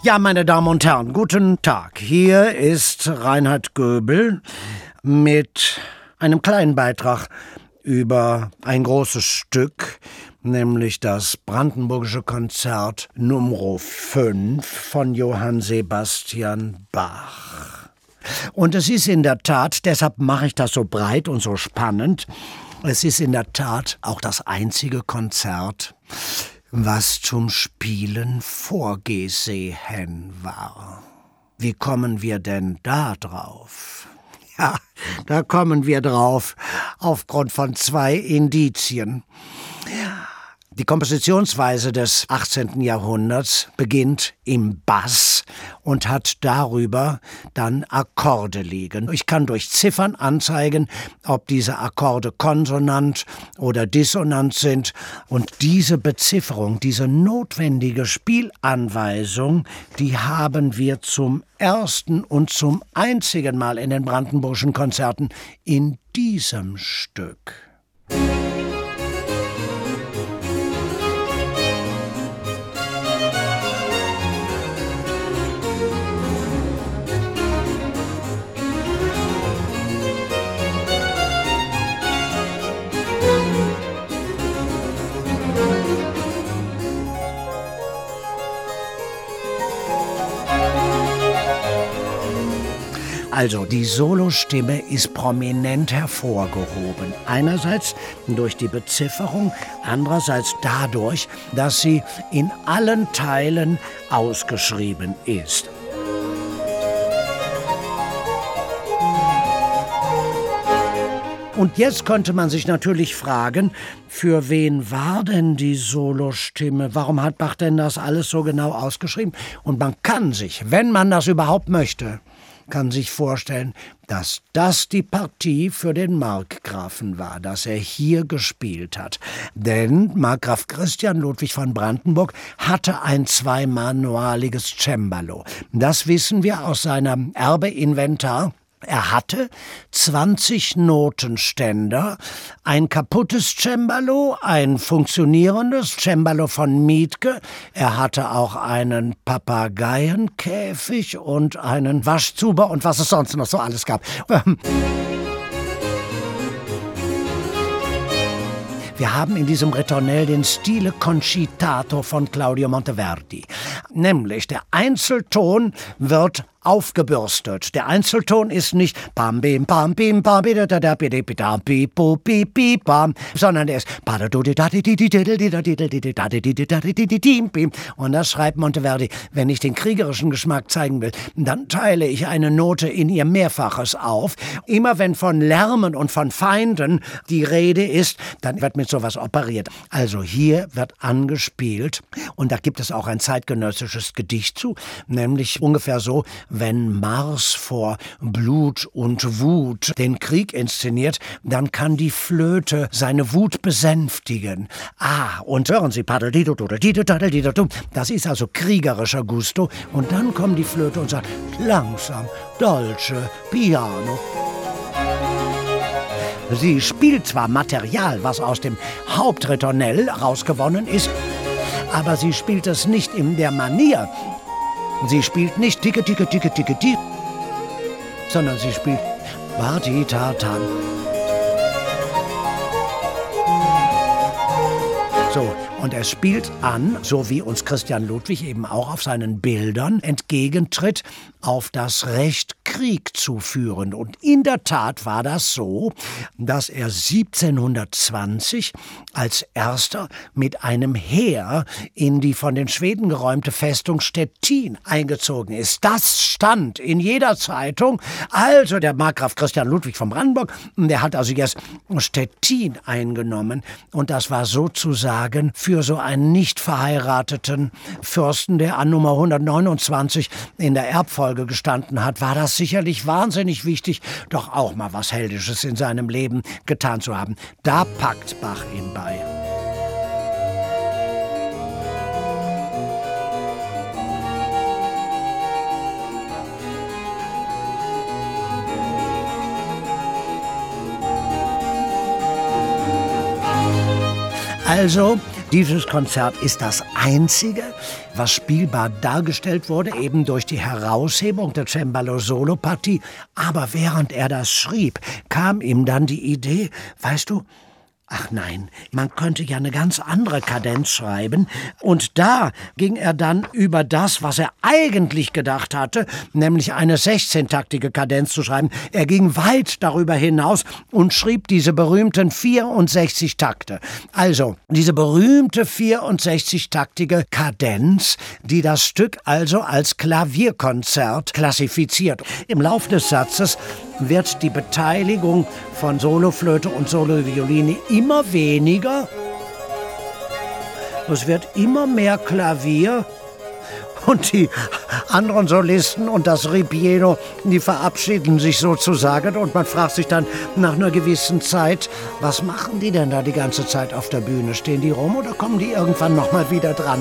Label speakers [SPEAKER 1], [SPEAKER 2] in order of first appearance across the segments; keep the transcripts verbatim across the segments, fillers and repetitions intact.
[SPEAKER 1] Ja, meine Damen und Herren, guten Tag. Hier ist Reinhard Göbel mit einem kleinen Beitrag über ein großes Stück, nämlich das Brandenburgische Konzert Nummer fünf von Johann Sebastian Bach. Und es ist in der Tat, deshalb mache ich das so breit und so spannend, es ist in der Tat auch das einzige Konzert, was zum Spielen vorgesehen war. Wie kommen wir denn da drauf? Ja, da kommen wir drauf aufgrund von zwei Indizien. Die Kompositionsweise des achtzehnten Jahrhunderts beginnt im Bass und hat darüber dann Akkorde liegen. Ich kann durch Ziffern anzeigen, ob diese Akkorde konsonant oder dissonant sind. Und diese Bezifferung, diese notwendige Spielanweisung, die haben wir zum ersten und zum einzigen Mal in den Brandenburgischen Konzerten in diesem Stück. Also, die Solostimme ist prominent hervorgehoben. Einerseits durch die Bezifferung, andererseits dadurch, dass sie in allen Teilen ausgeschrieben ist. Und jetzt könnte man sich natürlich fragen, für wen war denn die Solostimme? Warum hat Bach denn das alles so genau ausgeschrieben? Und man kann sich, wenn man das überhaupt möchte, kann sich vorstellen, dass das die Partie für den Markgrafen war, dass er hier gespielt hat. Denn Markgraf Christian Ludwig von Brandenburg hatte ein zweimanualiges Cembalo. Das wissen wir aus seinem Erbeinventar. Er hatte zwanzig Notenständer, ein kaputtes Cembalo, ein funktionierendes Cembalo von Mietke. Er hatte auch einen Papageienkäfig und einen Waschzuber und was es sonst noch so alles gab. Wir haben in diesem Ritornell den Stile concitato von Claudio Monteverdi. Nämlich der Einzelton wird aufgebürstet. Der Einzelton ist nicht bam bim bam bim bam bim da da bi bi da bi bu bi bi bam, sondern der ist und das schreibt Monteverdi. Wenn ich den kriegerischen Geschmack zeigen will, dann teile ich eine Note in ihr Mehrfaches auf. Immer wenn von Lärmen und von Feinden die Rede ist, dann wird mit sowas operiert. Also hier wird angespielt und da gibt es auch ein zeitgenössisches Gedicht zu, nämlich ungefähr so: Wenn Mars vor Blut und Wut den Krieg inszeniert, dann kann die Flöte seine Wut besänftigen. Ah, und hören Sie, das ist also kriegerischer Gusto. Und dann kommt die Flöte und sagt, langsam, dolce, piano. Sie spielt zwar Material, was aus dem Hauptritornell rausgewonnen ist, aber sie spielt es nicht in der Manier. Sie spielt nicht ticke, ticke, ticke, ticke, ticke, sondern sie spielt Barti-Tatan. So, und er spielt an, so wie uns Christian Ludwig eben auch auf seinen Bildern entgegentritt, auf das Recht, Krieg zu führen. Und in der Tat war das so, dass er siebzehnhundertzwanzig als erster mit einem Heer in die von den Schweden geräumte Festung Stettin eingezogen ist. Das stand in jeder Zeitung. Also der Markgraf Christian Ludwig von Brandenburg, der hat also jetzt Stettin eingenommen. Und das war sozusagen für so einen nicht verheirateten Fürsten, der an Nummer hundertneunundzwanzig in der Erbfolge gestanden hat, war das sicherlich wahnsinnig wichtig, doch auch mal was Heldisches in seinem Leben getan zu haben. Da packt Bach ihn bei. Also Dieses Konzert ist das einzige, was spielbar dargestellt wurde, eben durch die Heraushebung der Cembalo-Solo-Partie. Aber während er das schrieb, kam ihm dann die Idee, weißt du, ach nein, man könnte ja eine ganz andere Kadenz schreiben. Und da ging er dann über das, was er eigentlich gedacht hatte, nämlich eine sechzehntaktige Kadenz zu schreiben. Er ging weit darüber hinaus und schrieb diese berühmten vierundsechzig Takte. Also, diese berühmte vierundsechzig-taktige Kadenz, die das Stück also als Klavierkonzert klassifiziert. Im Lauf des Satzes wird die Beteiligung von Soloflöte und Solovioline immer weniger. Es wird immer mehr Klavier. Und die anderen Solisten und das Ripieno, die verabschieden sich sozusagen. Und man fragt sich dann nach einer gewissen Zeit, was machen die denn da die ganze Zeit auf der Bühne? Stehen die rum oder kommen die irgendwann nochmal wieder dran?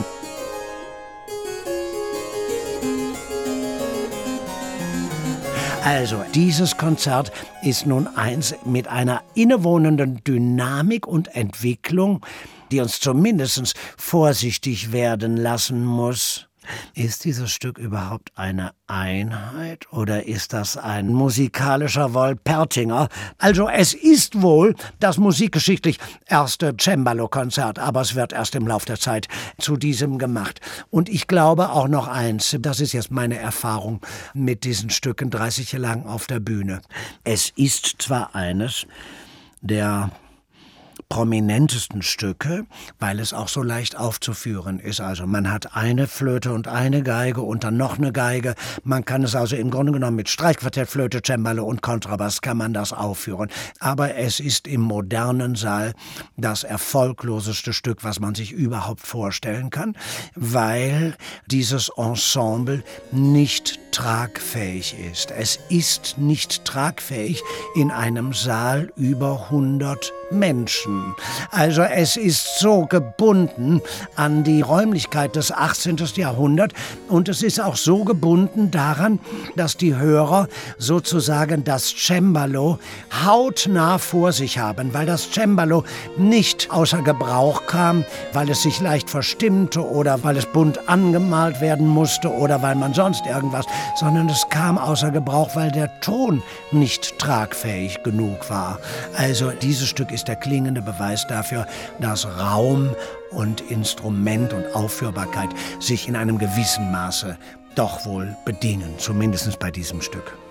[SPEAKER 1] Also, dieses Konzert ist nun eins mit einer innewohnenden Dynamik und Entwicklung, die uns zumindest vorsichtig werden lassen muss. Ist dieses Stück überhaupt eine Einheit oder ist das ein musikalischer Wolpertinger? Also es ist wohl das musikgeschichtlich erste Cembalo-Konzert, aber es wird erst im Lauf der Zeit zu diesem gemacht. Und ich glaube auch noch eins, das ist jetzt meine Erfahrung mit diesen Stücken dreißig Jahre lang auf der Bühne. Es ist zwar eines der prominentesten Stücke, weil es auch so leicht aufzuführen ist. Also man hat eine Flöte und eine Geige und dann noch eine Geige. Man kann es also im Grunde genommen mit Streichquartett, Flöte, Cembalo und Kontrabass kann man das aufführen. Aber es ist im modernen Saal das erfolgloseste Stück, was man sich überhaupt vorstellen kann, weil dieses Ensemble nicht tragfähig ist. Es ist nicht tragfähig in einem Saal über hundert Menschen. Also es ist so gebunden an die Räumlichkeit des achtzehnten Jahrhunderts und es ist auch so gebunden daran, dass die Hörer sozusagen das Cembalo hautnah vor sich haben, weil das Cembalo nicht außer Gebrauch kam, weil es sich leicht verstimmte oder weil es bunt angemalt werden musste oder weil man sonst irgendwas, sondern es kam außer Gebrauch, weil der Ton nicht tragfähig genug war. Also dieses Stück ist der klingende Beweis dafür, dass Raum und Instrument und Aufführbarkeit sich in einem gewissen Maße doch wohl bedingen, zumindest bei diesem Stück.